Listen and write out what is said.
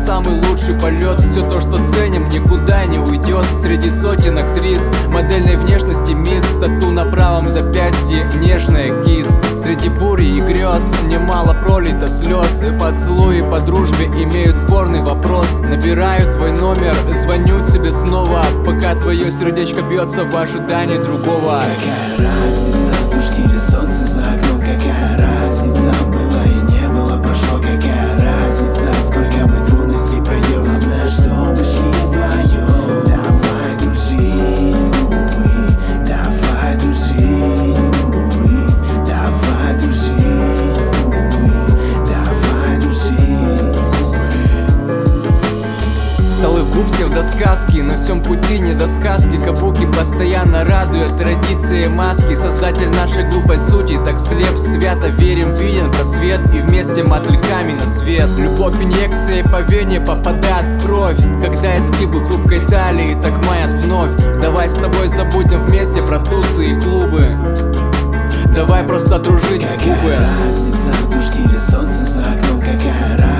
самый лучший полет. Все то, что ценим, никуда не уйдет. Среди сотен актрис модельной внешности мисс, тату на правом запястье, нежная кис. Среди бури и грез немало пролито слез. Поцелуи по дружбе имеют спорный вопрос. Набираю твой номер, звоню тебе снова, пока твое сердечко бьется в ожидании другого. Какая разница, дождь или солнце за окном? Какая разница, было и не было, прошло. Какая разница, сколько мы трудностей пройдем? Главное, чтобы шли вдвоем. Давай дружить в губы, давай дружить в губы, давай дружить в губы, давай дружить в губы. Целых губ псевдосказки, на всем пути не до сказки. Кабуки постоянно радуют традиции маски. Создатель нашей глупой сути так слеп, свято верим, виден просвет, и вместе мотыльками на свет. Любовь инъекцией по вене попадает в кровь, когда изгибы хрупкой талии так манят вновь. Давай с тобой забудем вместе про тусы и клубы. Давай просто дружить в губы. Какая разница, дождь или солнце за окном? Какая разница?